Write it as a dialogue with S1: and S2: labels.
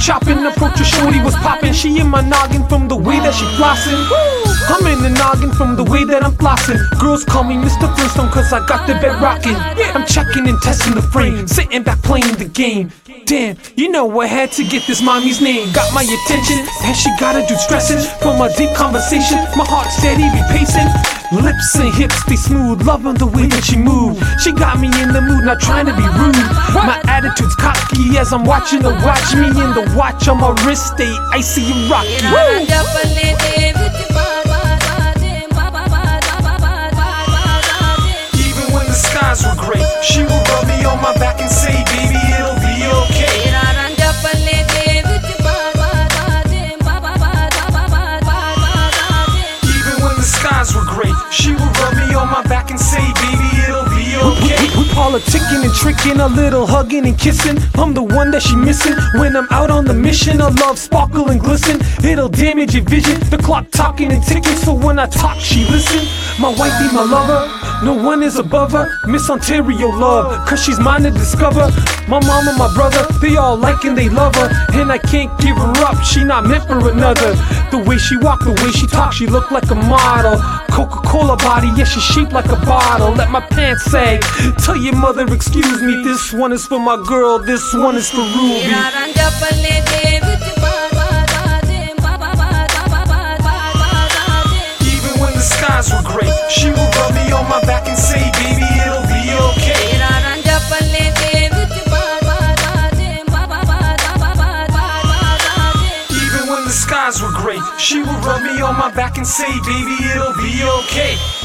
S1: chopping, approach a shorty was popping. She in my noggin from the way that she flossin'. I'm in the noggin from the way that I'm flossing. Girls call me Mr. Flintstone cause I got the bed rockin'. I'm checking and testing the frame, sitting back playing the game. Damn, you know I had to get this mommy's name. Got my attention, and she got a dude stressing. From a deep conversation, my heart steady be pacing. Lips and hips, they smooth, loving the way that she move. She got me in the mood, not trying to be rude. My attitude's cocky as I'm watching her watch me. And the watch on my wrist stay icy and rocky. Even when the skies were gray, she would rub me on my back and say, baby, it'll be okay. Even when the skies were gray, she would rub me on my back and say, baby, it'll be okay. We politicking and tricking, a little hugging and kissing. I'm the one that she missing when I'm out on the mission. Her love sparkle and glisten, it'll damage your vision. The clock talking and ticking, so when I talk she listen. My wifey, my lover, no one is above her. Miss Ontario love, cause she's mine to discover. My mom and my brother, they all like and they love her. And I can't give her up, she not meant for another. The way she walk, the way she talk, she look like a model. Coca-Cola body, yeah, she shaped like a bottle. Let my pants sag, tell your mother excuse me. This one is for my girl, this one is for Ruby. Even when the skies were gray, she would rub me on my back and say, baby, it'll be okay. Even when the skies were gray, she would rub me on my back and say, baby, it'll be okay.